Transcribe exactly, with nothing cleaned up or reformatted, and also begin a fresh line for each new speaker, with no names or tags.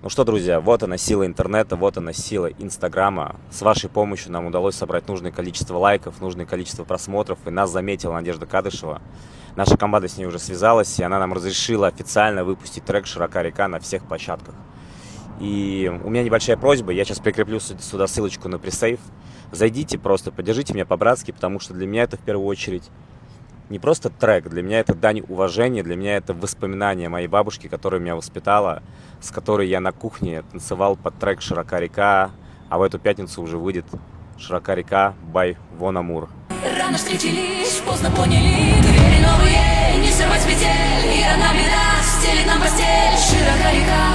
Ну что, друзья, вот она сила интернета, вот она сила Инстаграма. С вашей помощью нам удалось собрать нужное количество лайков, нужное количество просмотров, и нас заметила Надежда Кадышева. Наша команда с ней уже связалась, и она нам разрешила официально выпустить трек «Широка река» на всех площадках. И у меня небольшая просьба, я сейчас прикреплю сюда ссылочку на пресейв. Зайдите просто, поддержите меня по-братски, потому что для меня это в первую очередь не просто трек, для меня это дань уважения, для меня это воспоминания моей бабушки, которая меня воспитала, с которой я на кухне танцевал под трек «Широка река», а в эту пятницу уже выйдет «Широка река» by Вон Амур.
Рано встретились, поздно поняли, двери новые, не сорвать петель, и одна беда стелит нам постель. Широка река,